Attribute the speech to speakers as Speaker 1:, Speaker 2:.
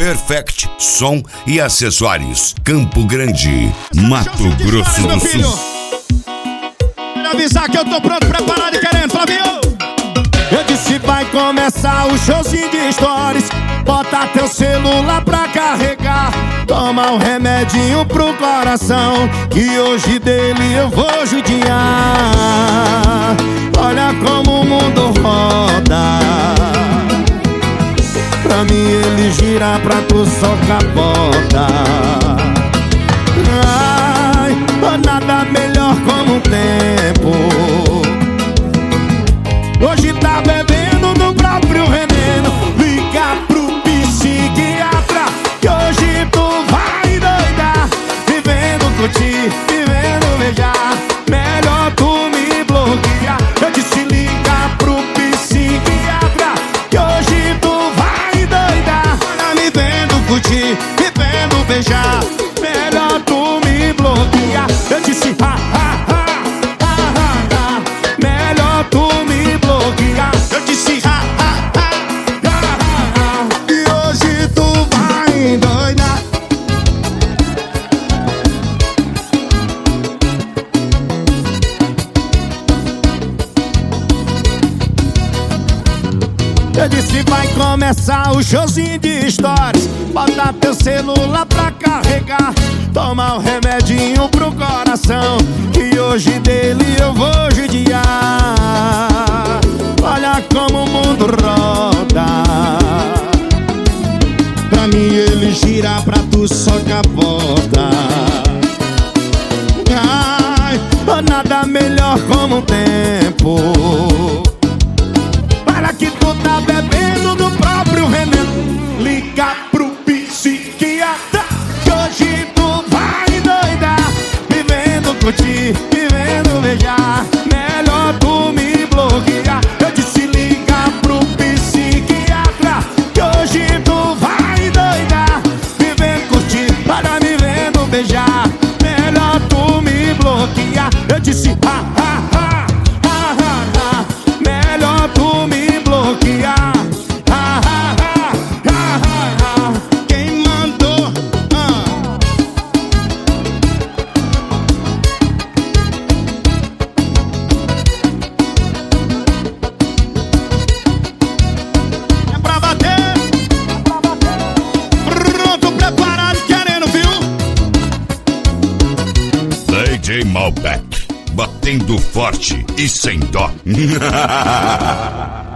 Speaker 1: Perfect Som e Acessórios, Campo Grande, Mato Grosso do Sul.
Speaker 2: Quero avisar que eu tô pronto, preparado e querendo, Flavinho. Eu disse vai começar o showzinho de stories. Bota teu celular pra carregar. Toma um remedinho pro coração, que hoje dele eu vou judiar. Olha como o mundo roda. Pra mim ele gira, pra tu só capota. Ai, nada melhor como o tempo. Hoje tá bebendo no próprio veneno. Liga pro psiquiatra, que hoje tu vai doidar. Vivendo curtir, vivendo beijar. Melhor tu me bloquear. Eu disse liga pro psiquiatra, que hoje tu vai doidar. Olha, me vendo curtir, vivendo beijar. Melhor tu me bloquear. Eu disse ha, ha, ha, ha, ha, ha. Melhor tu me bloquear. Eu disse ha, ha, ha, ha, ha, ha. E hoje tu vai endoidar. Eu disse vai começar o showzinho de stories. Bota teu celular pra carregar. Toma um remedinho pro coração, que hoje dele eu vou judiar. Olha como o mundo roda. Pra mim ele gira, pra tu só capota. Ai, nada melhor como o tempo. Para que tu tá bebendo do próprio veneno. Liga pro psiquiatra, que hoje tu vai doidar. Vivendo curtir, vivendo beijar. Melhor tu me bloquear. Eu disse liga pro psiquiatra, que hoje tu vai doidar. Vivendo curtir, para me vendo beijar. Melhor tu me bloquear. Eu disse ha, ha, ha, ha, ha, ha. Melhor tu me bloquear. Ha, ha, ha, ha, ha, ha. Quem mandou? É pra bater. Pronto, preparado, querendo, viu?
Speaker 1: DJ Malbec, batendo forte e sem dó.